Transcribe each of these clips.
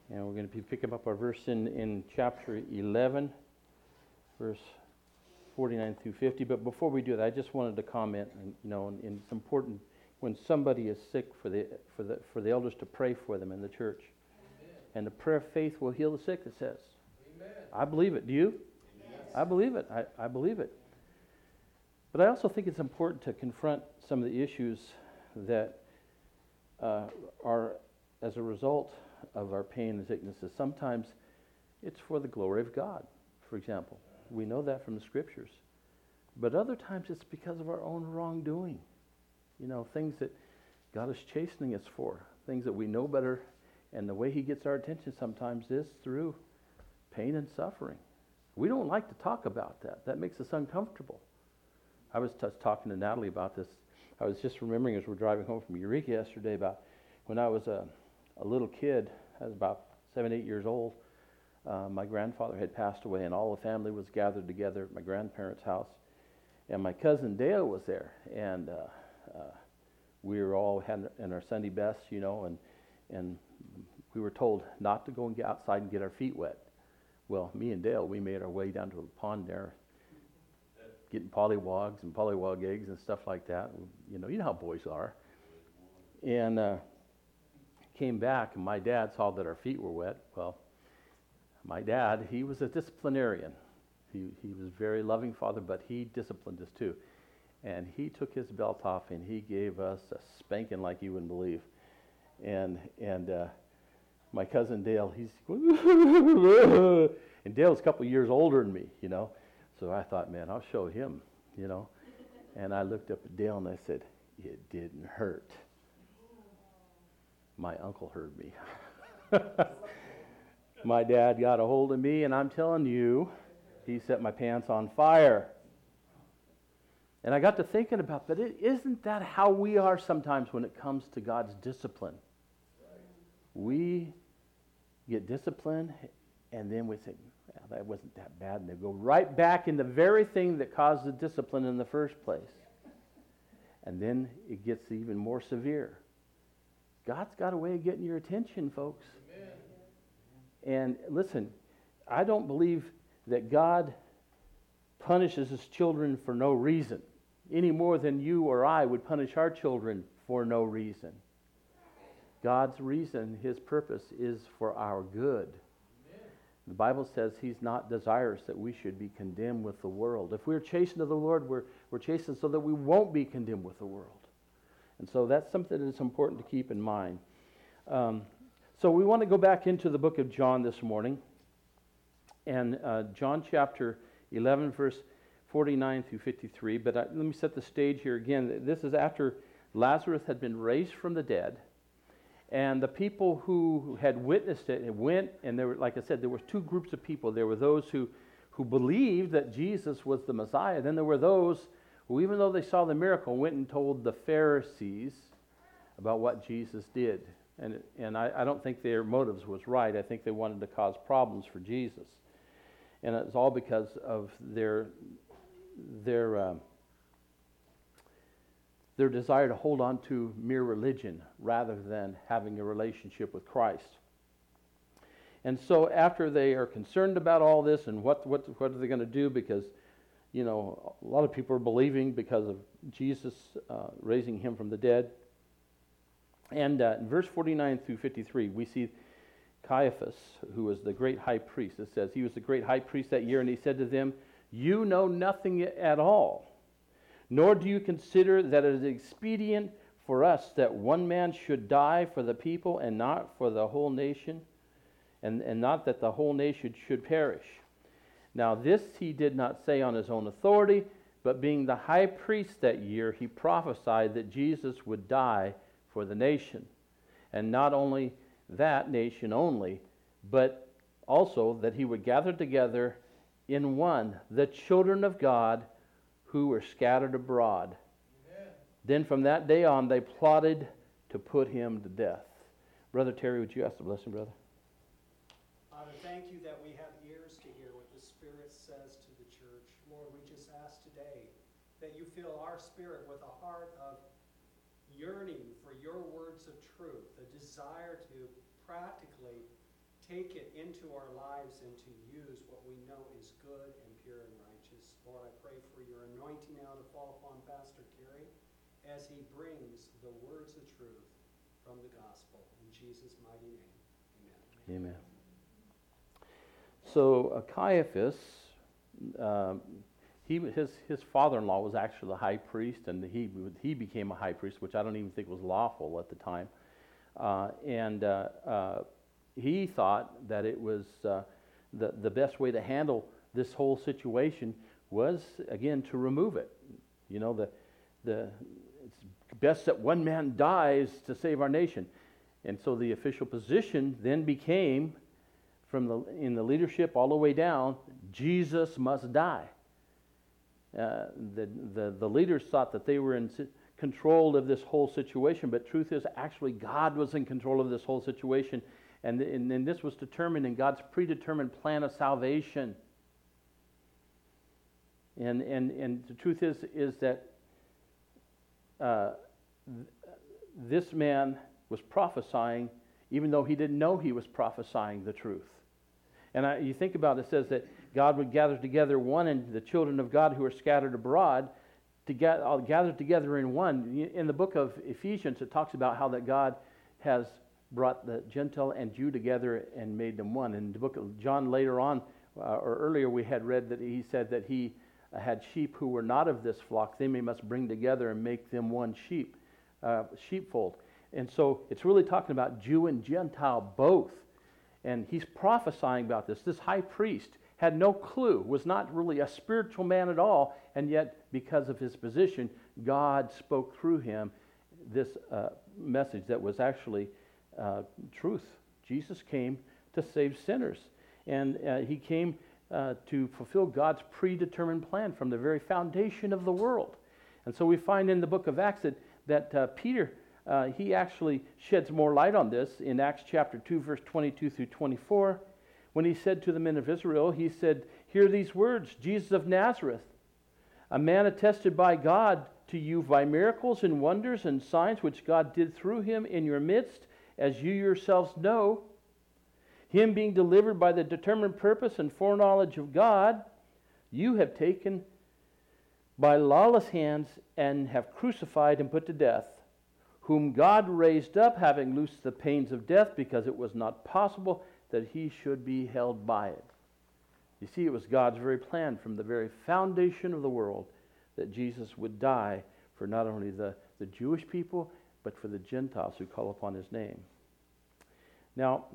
And we're going to be picking up our verse in chapter 11, verse 49 through 50. But before we do that, I just wanted to comment, and it's important when somebody is sick for the elders to pray for them in the church. Amen. And the prayer of faith will heal the sick, it says. Amen. I believe it. Do you? Yes. I believe it. I believe it. But I also think it's important to confront some of the issues that are as a result of our pain and sicknesses. Sometimes it's for the glory of God, for example. We know that from the scriptures. But other times it's because of our own wrongdoing. Things that God is chastening us for, things that we know better, and the way He gets our attention sometimes is through pain and suffering. We don't like to talk about that. That makes us uncomfortable. I was talking to Natalie about this. I was just remembering as we're driving home from Eureka yesterday about when I was a little kid. I was about 7, 8 years old. My grandfather had passed away, and all the family was gathered together at my grandparents' house. And my cousin Dale was there, and we were all in our Sunday best, and we were told not to go and get outside and get our feet wet. Well, me and Dale, we made our way down to a pond there, getting pollywogs and pollywog eggs and stuff like that. You know how boys are. And came back, and my dad saw that our feet were wet. Well, my dad, he was a disciplinarian. He was a very loving father, but he disciplined us too. And he took his belt off, and he gave us a spanking like you wouldn't believe. And my cousin Dale, he's and Dale's a couple years older than me, So I thought, man, I'll show him, And I looked up at Dale and I said, it didn't hurt. My uncle heard me. My dad got a hold of me, and I'm telling you, he set my pants on fire. And I got to thinking about that. Isn't that how we are sometimes when it comes to God's discipline? We get disciplined, and then we think, well, that wasn't that bad, and they go right back in the very thing that caused the discipline in the first place. And then it gets even more severe. God's got a way of getting your attention, folks. Amen. And listen, I don't believe that God punishes His children for no reason, any more than you or I would punish our children for no reason. God's reason, His purpose is for our good. Amen. The Bible says He's not desirous that we should be condemned with the world. If we're chastened of the Lord, we're chastened so that we won't be condemned with the world. And so that's something that's important to keep in mind. So we want to go back into the book of John this morning. And John chapter 11, verse 49 through 53. But let me set the stage here again. This is after Lazarus had been raised from the dead. And the people who had witnessed it went, and there were, like I said, there were two groups of people. There were those who believed that Jesus was the Messiah. Then there were those who, even though they saw the miracle, went and told the Pharisees about what Jesus did. And I don't think their motives was right. I think they wanted to cause problems for Jesus. And it's all because of their desire to hold on to mere religion rather than having a relationship with Christ. And so after they are concerned about all this and what are they going to do, because a lot of people are believing because of Jesus raising Him from the dead. And in verse 49 through 53, we see Caiaphas, who was the great high priest. It says he was the great high priest that year, and he said to them, "You know nothing at all, nor do you consider that it is expedient for us that one man should die for the people and not for the whole nation, and not that the whole nation should perish. Now this he did not say on his own authority, but being the high priest that year, he prophesied that Jesus would die for the nation, and not only that nation only, but also that he would gather together in one the children of God who were scattered abroad." Amen. Then from that day on, they plotted to put him to death. Brother Terry, would you ask the blessing, brother? Father, thank you that we have ears to hear what the Spirit says to the church. Lord, we just ask today that you fill our spirit with a heart of yearning for your words of truth, a desire to practically take it into our lives and to use what we know is good and pure and righteous. Lord, I pray for your anointing now to fall upon Pastor Kerry as he brings the words of truth from the gospel. In Jesus' mighty name, amen. Amen. So Caiaphas, his father-in-law was actually the high priest, and he became a high priest, which I don't even think was lawful at the time. He thought that it was the best way to handle this whole situation was, again, to remove it. You know, it's best that one man dies to save our nation. And so the official position then became, in the leadership all the way down, Jesus must die. The leaders thought that they were in control of this whole situation, but truth is, actually, God was in control of this whole situation, and this was determined in God's predetermined plan of salvation. And the truth is that this man was prophesying, even though he didn't know he was prophesying the truth. And you think about it, it says that God would gather together one, and the children of God who are scattered abroad to gather together in one. In the book of Ephesians, it talks about how that God has brought the Gentile and Jew together and made them one. In the book of John later on, or earlier, we had read that he said that he had sheep who were not of this flock. They must bring together and make them one sheepfold. And so it's really talking about Jew and Gentile both. And he's prophesying about this. This high priest had no clue, was not really a spiritual man at all, and yet because of his position, God spoke through him this message that was actually truth. Jesus came to save sinners, and he came to fulfill God's predetermined plan from the very foundation of the world. And so we find in the book of Acts that Peter, he actually sheds more light on this in Acts chapter 2, verse 22 through 24. When he said to the men of Israel, he said, "Hear these words, Jesus of Nazareth, a man attested by God to you by miracles and wonders and signs which God did through him in your midst, as you yourselves know, him being delivered by the determined purpose and foreknowledge of God, you have taken by lawless hands and have crucified and put to death, whom God raised up, having loosed the pains of death, because it was not possible that he should be held by it." You see, it was God's very plan from the very foundation of the world that Jesus would die for not only the Jewish people, but for the Gentiles who call upon his name. Now,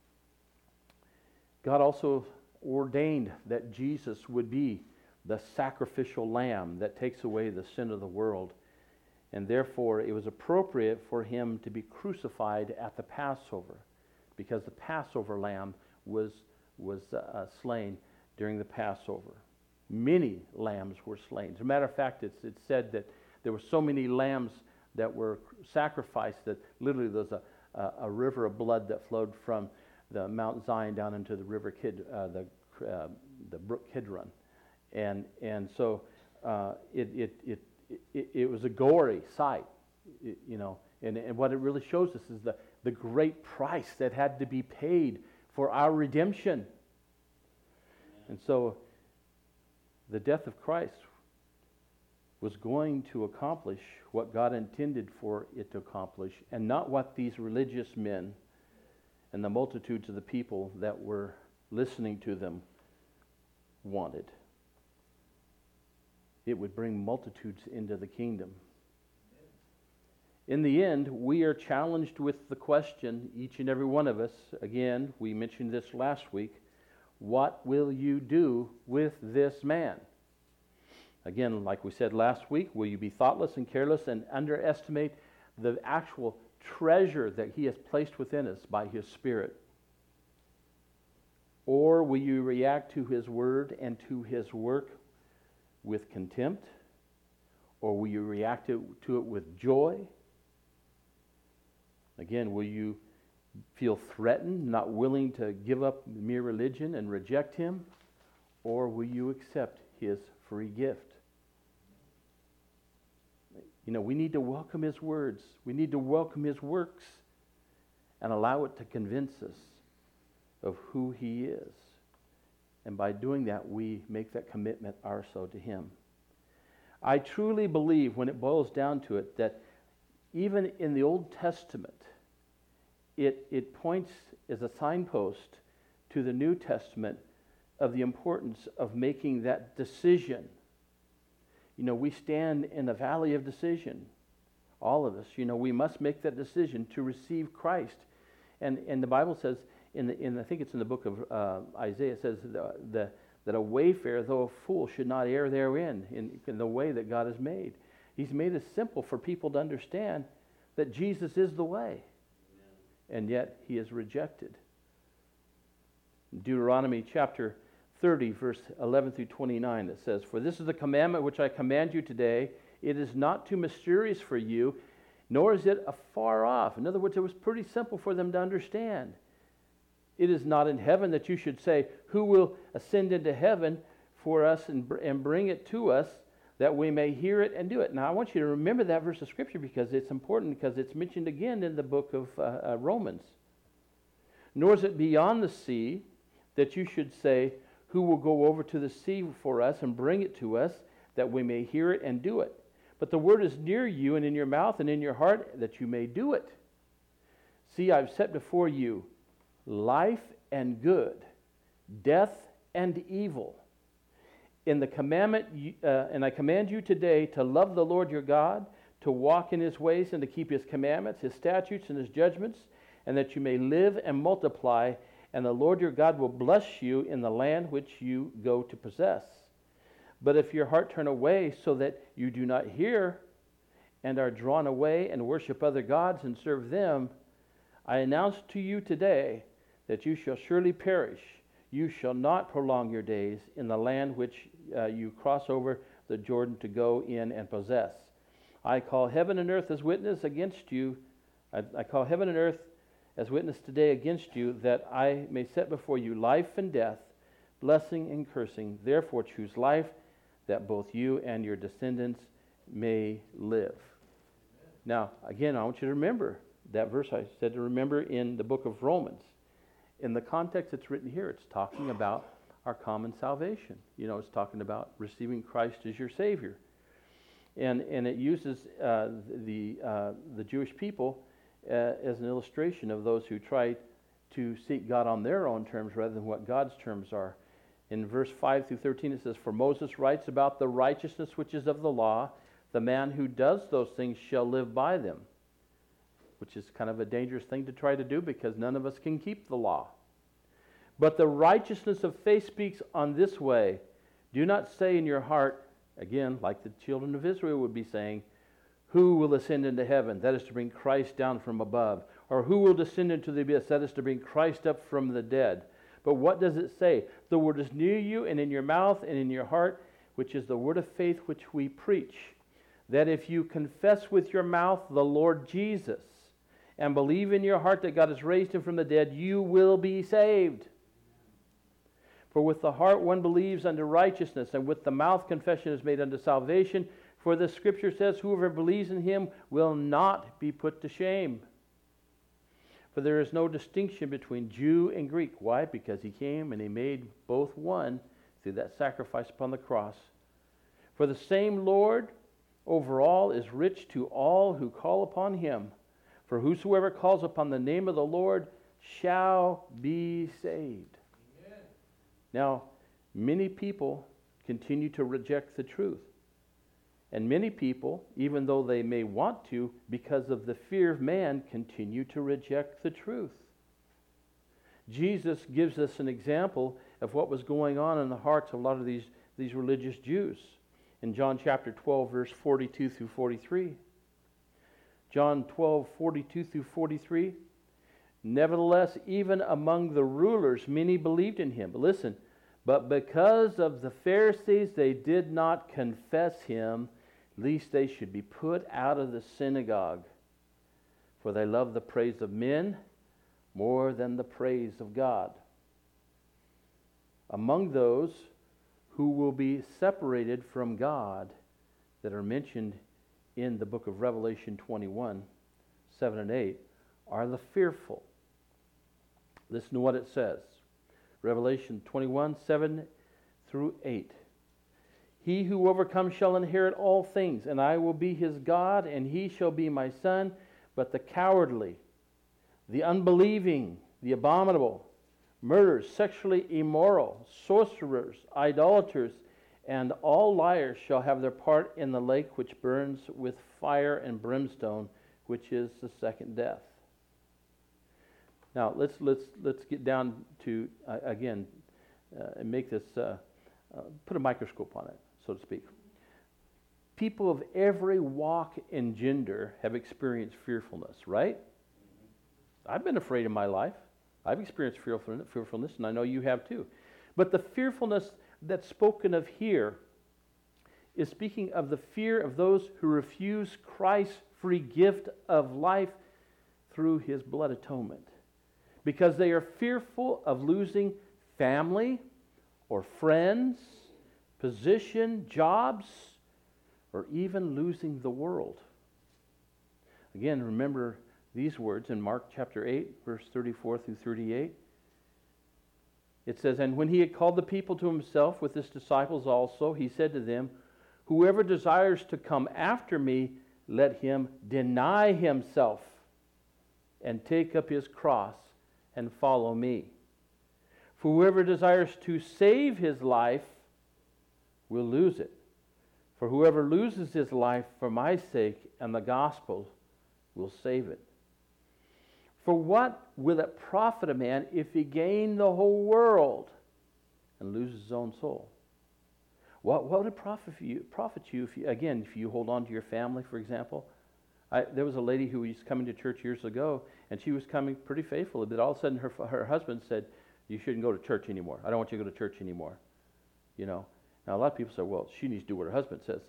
God also ordained that Jesus would be the sacrificial lamb that takes away the sin of the world. And therefore, it was appropriate for him to be crucified at the Passover, because the Passover lamb was slain during the Passover. Many lambs were slain. As a matter of fact, it's said that there were so many lambs that were sacrificed that literally there's a river of blood that flowed from the Mount Zion down into the river the brook Kidron, and so it was a gory sight, and what it really shows us is the great price that had to be paid for our redemption. And so the death of Christ was going to accomplish what God intended for it to accomplish, and not what these religious men and the multitudes of the people that were listening to them wanted. It would bring multitudes into the kingdom. In the end, we are challenged with the question, each and every one of us, again, we mentioned this last week, what will you do with this man? Again, like we said last week, will you be thoughtless and careless and underestimate the actual treasure that he has placed within us by his Spirit? Or will you react to his word and to his work with contempt? Or will you react to it with joy? Again, will you feel threatened, not willing to give up mere religion and reject him? Or will you accept his free gift? We need to welcome his words. We need to welcome his works and allow it to convince us of who He is. And by doing that, we make that commitment also to Him. I truly believe, when it boils down to it, that even in the Old Testament, it points as a signpost to the New Testament of the importance of making that decision. You know, we stand in a valley of decision. All of us, you know, we must make that decision to receive Christ. And the Bible says, I think it's in the book of Isaiah, it says that a wayfarer, though a fool, should not err therein in the way that God has made. He's made it simple for people to understand that Jesus is the way. Amen. And yet He is rejected. Deuteronomy chapter 30, verse 11 through 29, it says, "For this is the commandment which I command you today. It is not too mysterious for you, nor is it afar off." In other words, it was pretty simple for them to understand. "It is not in heaven that you should say, who will ascend into heaven for us and bring it to us, that we may hear it and do it." Now, I want you to remember that verse of Scripture because it's important, because it's mentioned again in the book of Romans. "Nor is it beyond the sea that you should say, who will go over to the sea for us and bring it to us, that we may hear it and do it. But the word is near you and in your mouth and in your heart, that you may do it. See, I've set before you life and good, death and evil. And I command you today to love the Lord your God, to walk in His ways and to keep His commandments, His statutes and His judgments, and that you may live and multiply, and the Lord your God will bless you in the land which you go to possess. But if your heart turn away so that you do not hear, and are drawn away and worship other gods and serve them, I announce to you today that you shall surely perish. You shall not prolong your days in the land which you cross over the Jordan to go in and possess. I call heaven and earth as witness against you. I call heaven and earth as witness today against you, that I may set before you life and death, blessing and cursing. Therefore choose life, that both you and your descendants may live." Amen. Now, again, I want you to remember that verse I said to remember in the book of Romans. In the context it's written here, it's talking about our common salvation. You know, it's talking about receiving Christ as your Savior. And it uses the Jewish people as an illustration of those who try to seek God on their own terms rather than what God's terms are. In verse 5 through 13 it says, "For Moses writes about the righteousness which is of the law. The man who does those things shall live by them," which is kind of a dangerous thing to try to do because none of us can keep the law. "But the righteousness of faith speaks on this way. Do not say in your heart," again, like the children of Israel would be saying, "Who will ascend into heaven?" That is to bring Christ down from above. Or "Who will descend into the abyss?" That is to bring Christ up from the dead. But what does it say? "The word is near you and in your mouth and in your heart, which is the word of faith which we preach. That if you confess with your mouth the Lord Jesus and believe in your heart that God has raised Him from the dead, you will be saved. For with the heart one believes unto righteousness, and with the mouth confession is made unto salvation. For the Scripture says, whoever believes in Him will not be put to shame. For there is no distinction between Jew and Greek." Why? Because He came and He made both one through that sacrifice upon the cross. "For the same Lord over all is rich to all who call upon Him. For whosoever calls upon the name of the Lord shall be saved." Amen. Now, many people continue to reject the truth. And many people, even though they may want to, because of the fear of man, continue to reject the truth. Jesus gives us an example of what was going on in the hearts of a lot of these religious Jews. In John chapter 12, verse 42 through 43. John 12, 42 through 43. "Nevertheless, even among the rulers, many believed in Him." But listen, "But because of the Pharisees, they did not confess Him, lest they should be put out of the synagogue. For they love the praise of men more than the praise of God." Among those who will be separated from God that are mentioned in the book of Revelation 21, 7 and 8, are the fearful. Listen to what it says. Revelation 21, 7 through 8. He who overcomes shall inherit all things, and I will be his God, and he shall be my son. But the cowardly, the unbelieving, the abominable, murderers, sexually immoral, sorcerers, idolaters, and all liars shall have their part in the lake which burns with fire and brimstone, which is the second death. Now let's get down to again and make this put a microscope on it, so to speak. People of every walk and gender have experienced fearfulness, right? I've been afraid in my life. I've experienced fearfulness, and I know you have too. But the fearfulness that's spoken of here is speaking of the fear of those who refuse Christ's free gift of life through his blood atonement. Because they are fearful of losing family or friends, position, jobs, or even losing the world. Again, remember these words in Mark chapter 8, verse 34 through 38. It says, "And when he had called the people to himself with his disciples also, he said to them, 'Whoever desires to come after me, let him deny himself and take up his cross and follow me. For whoever desires to save his life will lose it. For whoever loses his life for my sake and the gospel will save it. For what will it profit a man if he gain the whole world and loses his own soul?'" What would it profit you if you hold on to your family, for example? There was a lady who was coming to church years ago, and she was coming pretty faithfully, but all of a sudden her husband said, "You shouldn't go to church anymore. I don't want you to go to church anymore." You know. Now a lot of people say, "Well, she needs to do what her husband says."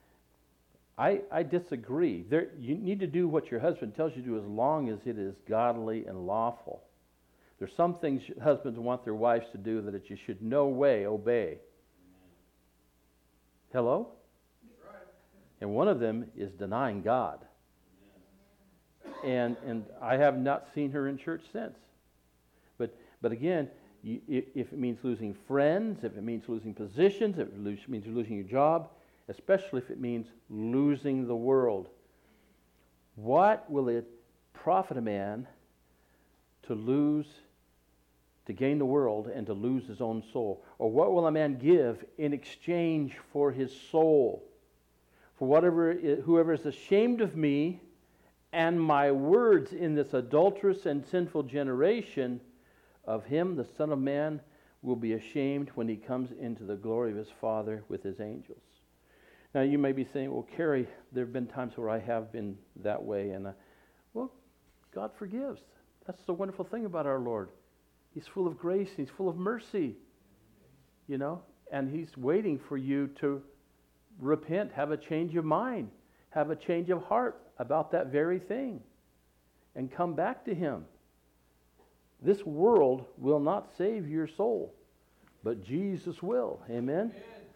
I disagree. You need to do what your husband tells you to do as long as it is godly and lawful. There's some things husbands want their wives to do that you should no way obey. Hello? That's right. And one of them is denying God. And I have not seen her in church since. But again, if it means losing friends, if it means losing positions, if it means losing your job, especially if it means losing the world, what will it profit a man to gain the world and to lose his own soul? Or what will a man give in exchange for his soul? For whoever is ashamed of me and my words in this adulterous and sinful generation, of him the Son of Man will be ashamed when he comes into the glory of his Father with his angels. Now you may be saying, "Well, Kerry, there have been times where I have been that way," and well, God forgives. That's the wonderful thing about our Lord. He's full of grace. He's full of mercy. You know, and he's waiting for you to repent, have a change of mind, have a change of heart about that very thing, and come back to him. This world will not save your soul, but Jesus will. Amen?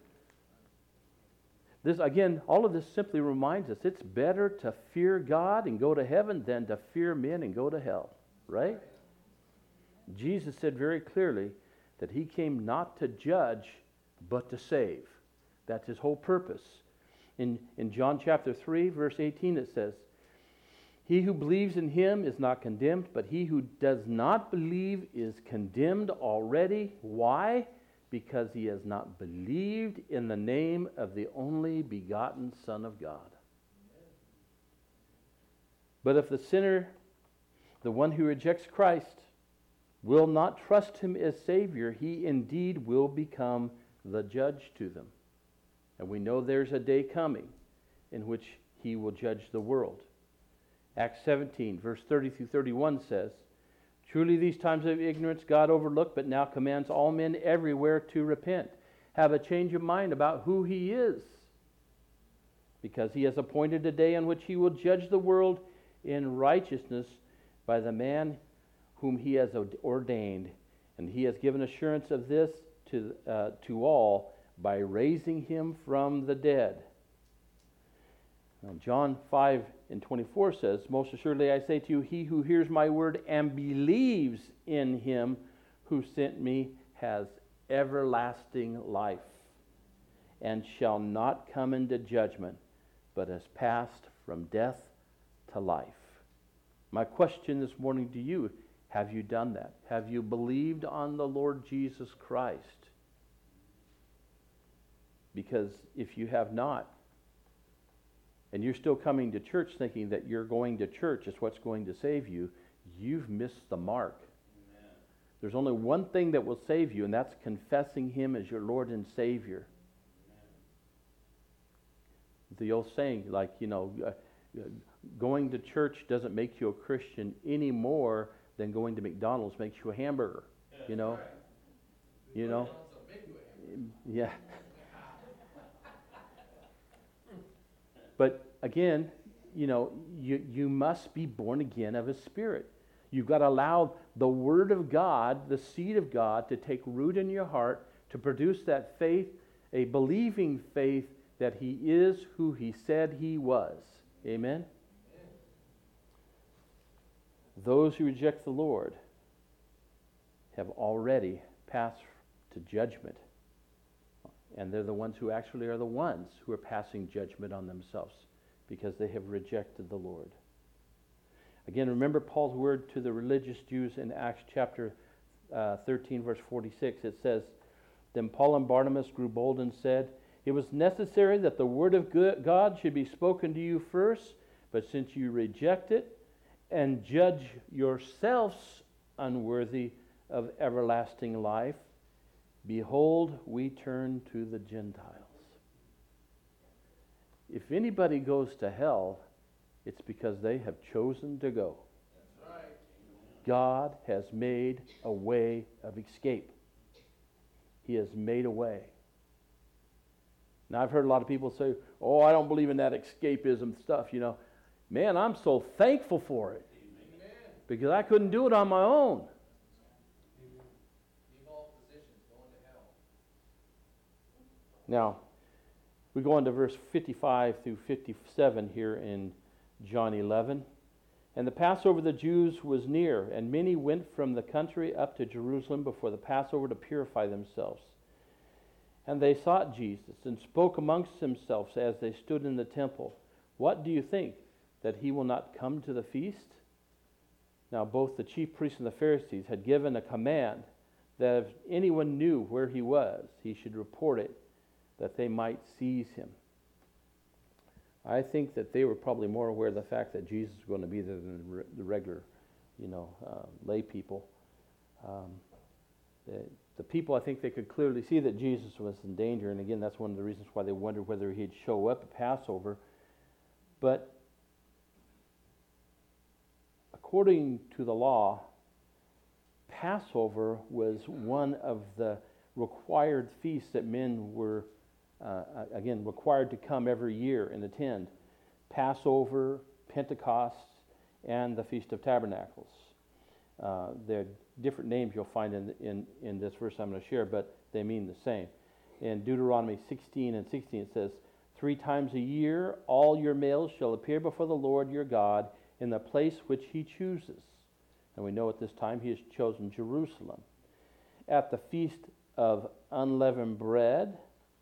This, again, all of this simply reminds us it's better to fear God and go to heaven than to fear men and go to hell, right? Jesus said very clearly that he came not to judge, but to save. That's his whole purpose. In John chapter 3, verse 18, it says, "He who believes in him is not condemned, but he who does not believe is condemned already." Why? Because he has not believed in the name of the only begotten Son of God. But if the sinner, the one who rejects Christ, will not trust him as Savior, he indeed will become the judge to them. And we know there's a day coming in which he will judge the world. Acts 17, verse 30 through 31 says, "Truly these times of ignorance God overlooked, but now commands all men everywhere to repent, have a change of mind about who he is, because he has appointed a day on which he will judge the world in righteousness by the man whom he has ordained. And he has given assurance of this to all by raising him from the dead." Now, John 5:24 says, "Most assuredly I say to you, he who hears my word and believes in him who sent me has everlasting life, and shall not come into judgment, but has passed from death to life." My question this morning to you, have you done that? Have you believed on the Lord Jesus Christ? Because if you have not, and you're still coming to church thinking that you're going to church is what's going to save you, you've missed the mark. Amen. There's only one thing that will save you, and that's confessing him as your Lord and Savior. Amen. The old saying, like, going to church doesn't make you a Christian any more than going to McDonald's makes you a hamburger. Right. Yeah. But again, you must be born again of His Spirit. You've got to allow the Word of God, the seed of God, to take root in your heart, to produce that faith, a believing faith that He is who He said He was. Amen? Those who reject the Lord have already passed to judgment. And they're the ones who actually are the ones who are passing judgment on themselves because they have rejected the Lord. Again, remember Paul's word to the religious Jews in Acts chapter 13, verse 46. It says, "Then Paul and Barnabas grew bold and said, 'It was necessary that the word of God should be spoken to you first, but since you reject it and judge yourselves unworthy of everlasting life, behold, we turn to the Gentiles.'" If anybody goes to hell, it's because they have chosen to go. That's right. God has made a way of escape. He has made a way. Now, I've heard a lot of people say, "Oh, I don't believe in that escapism stuff." Man, I'm so thankful for it. Amen. Because I couldn't do it on my own. Now, we go on to verse 55 through 57 here in John 11. "And the Passover of the Jews was near, and many went from the country up to Jerusalem before the Passover to purify themselves. And they sought Jesus, and spoke amongst themselves as they stood in the temple, 'What do you think, that he will not come to the feast?' Now both the chief priests and the Pharisees had given a command that if anyone knew where he was, he should report it, that they might seize him." I think that they were probably more aware of the fact that Jesus was going to be there than the regular, lay people. The people, I think they could clearly see that Jesus was in danger, and again, that's one of the reasons why they wondered whether he'd show up at Passover. But according to the law, Passover was one of the required feasts that men were required to come every year and attend. Passover, Pentecost, and the Feast of Tabernacles. They're different names you'll find in this verse I'm going to share, but they mean the same. In Deuteronomy 16:16 it says, 3 times a year all your males shall appear before the Lord your God in the place which he chooses. And we know at this time he has chosen Jerusalem. At the Feast of Unleavened Bread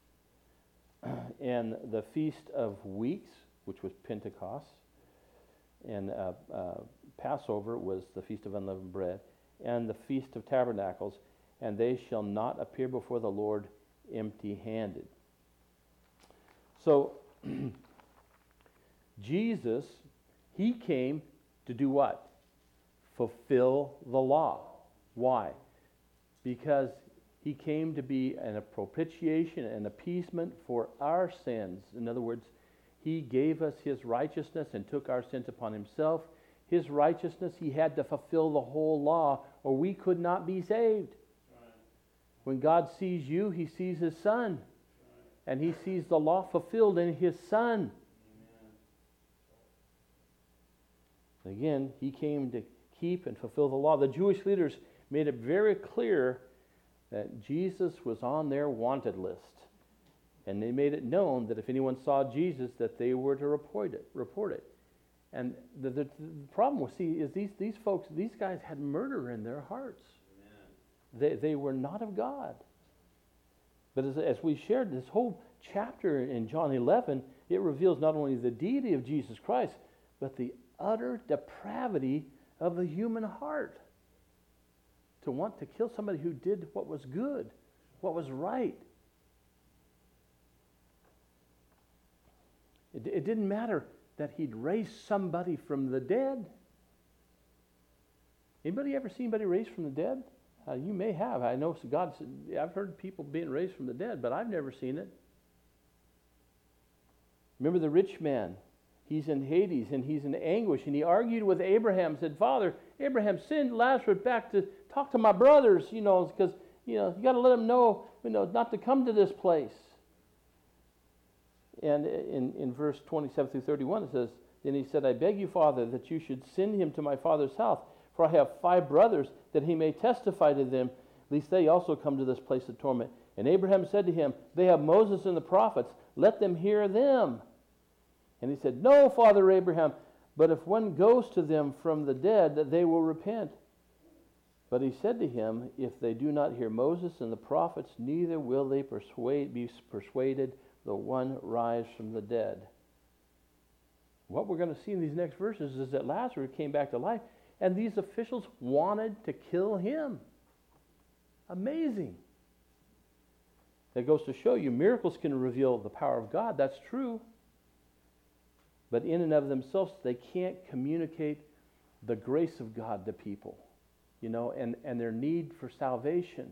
and the Feast of Weeks, which was Pentecost, and Passover was the Feast of Unleavened Bread, and the Feast of Tabernacles, and they shall not appear before the Lord empty-handed. So, Jesus, he came to do what? Fulfill the law. Why? Because he came to be a propitiation and appeasement for our sins. In other words, he gave us his righteousness and took our sins upon himself. His righteousness, he had to fulfill the whole law, or we could not be saved. Right. When God sees you, he sees his Son. Right. And he sees the law fulfilled in his Son. Amen. Again, he came to keep and fulfill the law. The Jewish leaders made it very clear that Jesus was on their wanted list. And they made it known that if anyone saw Jesus, that they were to report it. And the problem is these folks, these guys had murder in their hearts. They were not of God. But as we shared this whole chapter in John 11, it reveals not only the deity of Jesus Christ, but the utter depravity of the human heart. To want to kill somebody who did what was good, what was right. It didn't matter that he'd raised somebody from the dead. Anybody ever seen anybody raised from the dead? You may have. I know God said, I've heard people being raised from the dead, but I've never seen it. Remember the rich man? He's in Hades and he's in anguish, and he argued with Abraham, said, Father, Abraham, send Lazarus back to talk to my brothers, because, you got to let them know, not to come to this place. And in verse 27 through 31, it says, Then he said, I beg you, Father, that you should send him to my father's house, for I have 5 brothers, that he may testify to them, lest they also come to this place of torment. And Abraham said to him, They have Moses and the prophets, let them hear them. And he said, No, Father Abraham, but if one goes to them from the dead, that they will repent. But he said to him, If they do not hear Moses and the prophets, neither will they be persuaded, though one rise from the dead. What we're going to see in these next verses is that Lazarus came back to life, and these officials wanted to kill him. Amazing. That goes to show you miracles can reveal the power of God. That's true. But in and of themselves, they can't communicate the grace of God to people, and their need for salvation.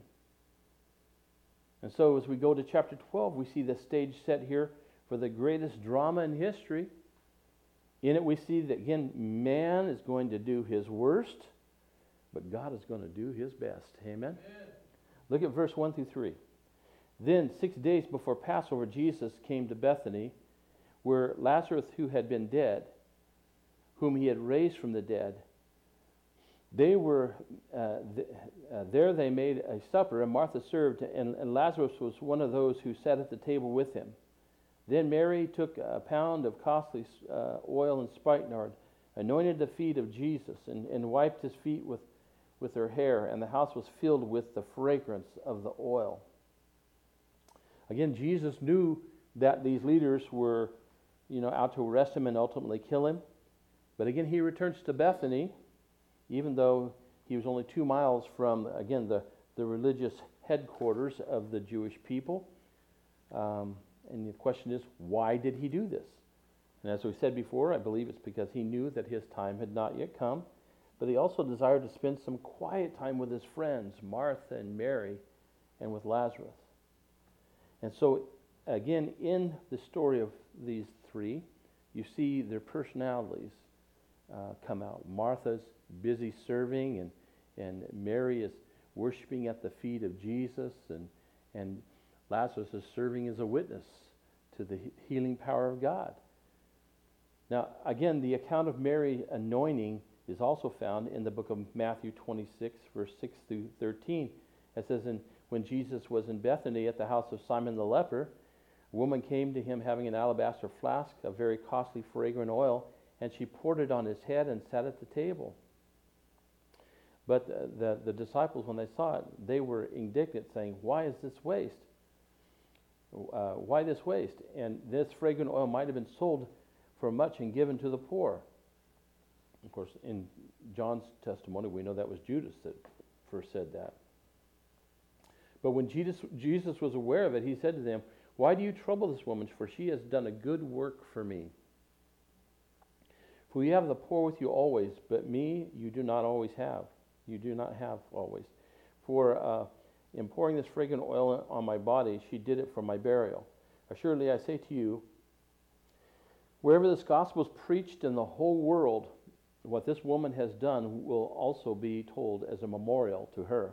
And so as we go to chapter 12, we see the stage set here for the greatest drama in history. In it we see that, again, man is going to do his worst, but God is going to do his best. Amen? Look at verse 1 through 3. Then 6 days before Passover, Jesus came to Bethany, where Lazarus, who had been dead, whom he had raised from the dead, they were there. They made a supper, and Martha served, and Lazarus was one of those who sat at the table with him. Then Mary took a pound of costly oil and spikenard, anointed the feet of Jesus, and wiped his feet with her hair, and the house was filled with the fragrance of the oil. Again, Jesus knew that these leaders were, out to arrest him and ultimately kill him. But again, he returns to Bethany, even though he was only 2 miles from, again, the religious headquarters of the Jewish people. And the question is, why did he do this? And as we said before, I believe it's because he knew that his time had not yet come, but he also desired to spend some quiet time with his friends, Martha and Mary, and with Lazarus. And so, again, in the story of these 3, you see their personalities come out. Martha's busy serving, and Mary is worshiping at the feet of Jesus, and Lazarus is serving as a witness to the healing power of God. Now, again, the account of Mary anointing is also found in the book of Matthew 26, verse 6 through 13. It says, when Jesus was in Bethany at the house of Simon the leper, a woman came to him having an alabaster flask of very costly fragrant oil, and she poured it on his head and sat at the table. But the disciples, when they saw it, they were indignant, saying, Why is this waste? Why this waste? And this fragrant oil might have been sold for much and given to the poor. Of course, in John's testimony, we know that was Judas that first said that. But when Jesus was aware of it, he said to them, Why do you trouble this woman? For she has done a good work for me. For you have the poor with you always, but me you do not always have. You do not have always. For in pouring this fragrant oil on my body, she did it for my burial. Assuredly, I say to you, wherever this gospel is preached in the whole world, what this woman has done will also be told as a memorial to her.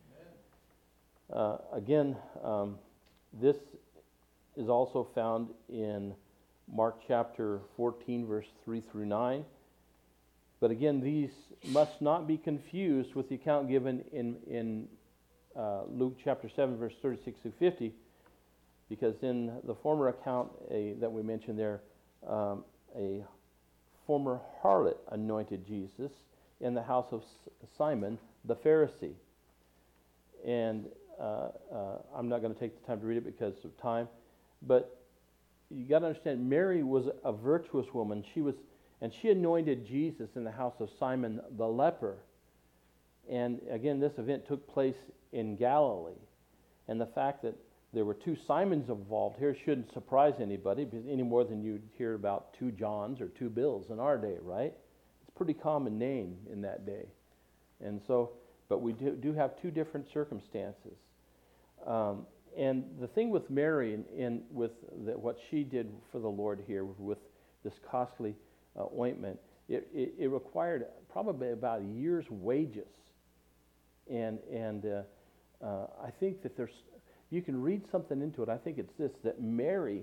This is also found in Mark chapter 14, verse 3 through 9. But again, these must not be confused with the account given in Luke chapter 7, verse 36 through 50, because in the former account that we mentioned there, a former harlot anointed Jesus in the house of Simon the Pharisee. And I'm not going to take the time to read it because of time, but you got to understand, Mary was a virtuous woman. She anointed Jesus in the house of Simon the leper. And again, this event took place in Galilee. And the fact that there were two Simons involved here shouldn't surprise anybody, any more than you'd hear about two Johns or two Bills in our day, right? It's a pretty common name in that day. And so, but we do have two different circumstances. And the thing with Mary and with what she did for the Lord here with this costly ointment, it required probably about a year's wages. And I think that you can read something into it. I think it's this, that Mary,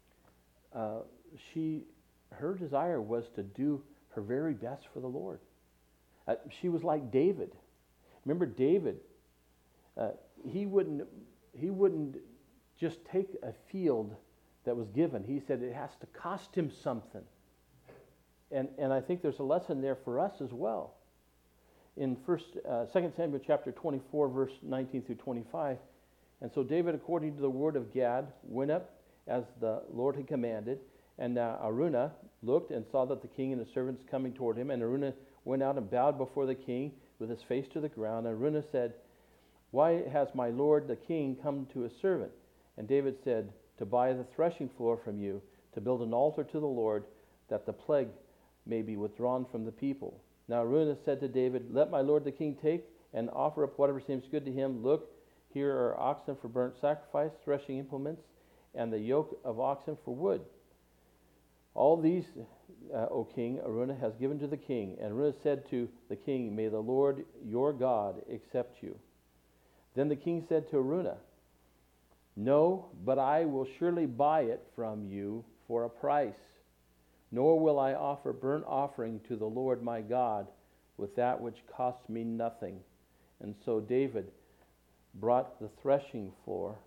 her desire was to do her very best for the Lord. She was like David. Remember David, he wouldn't just take a field that was given. He said it has to cost him something. And I think there's a lesson there for us as well. In 2 Samuel chapter 24, verse 19 through 25, and so David, according to the word of Gad, went up as the Lord had commanded, and Araunah looked and saw that the king and his servants coming toward him, and Araunah went out and bowed before the king with his face to the ground. And Araunah said, "Why has my lord the king come to his servant?" And David said, "To buy the threshing floor from you, to build an altar to the Lord, that the plague may be withdrawn from the people." Now Araunah said to David, "Let my lord the king take and offer up whatever seems good to him. Look, here are oxen for burnt sacrifice, threshing implements, and the yoke of oxen for wood. All these, O king, Araunah has given to the king." And Araunah said to the king, "May the Lord your God accept you." Then the king said to Araunah, "No, but I will surely buy it from you for a price. Nor will I offer burnt offering to the Lord my God with that which costs me nothing." And so David bought the threshing floor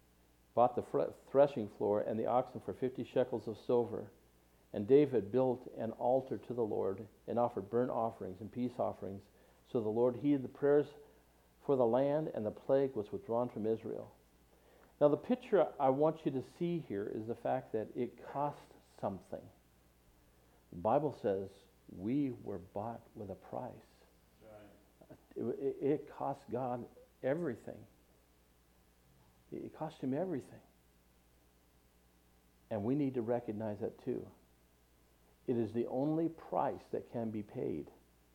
and the oxen for 50 shekels of silver. And David built an altar to the Lord and offered burnt offerings and peace offerings. So the Lord heeded the prayers for the land, and the plague was withdrawn from Israel. Now the picture I want you to see here is the fact that it cost something. The Bible says we were bought with a price. Right. It cost God everything. It cost him everything. And we need to recognize that too. It is the only price that can be paid.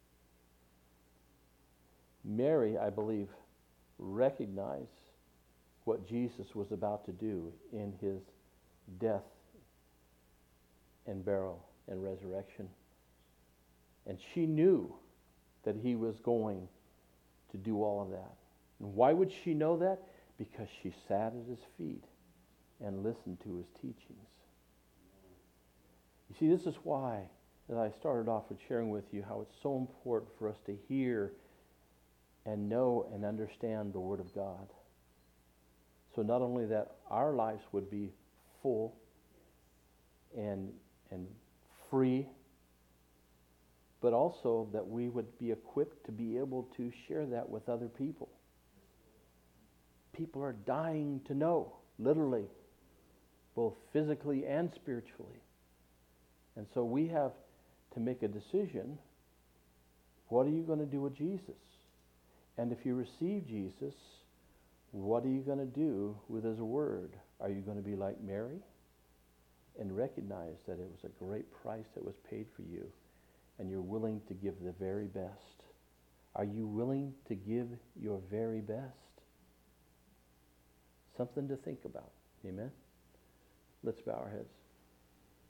Mary, I believe, recognized what Jesus was about to do in his death and burial and resurrection. And she knew that he was going to do all of that. And why would she know that? Because she sat at his feet and listened to his teachings. You see, this is why that I started off with sharing with you how it's so important for us to hear and know and understand the Word of God. So not only that our lives would be full and free, but also that we would be equipped to be able to share that with other people. People are dying to know, literally, both physically and spiritually. And so we have to make a decision. What are you going to do with Jesus? And if you receive Jesus, what are you going to do with his word? Are you going to be like Mary and recognize that it was a great price that was paid for you, and you're willing to give the very best? Are you willing to give your very best? Something to think about. Amen? Let's bow our heads.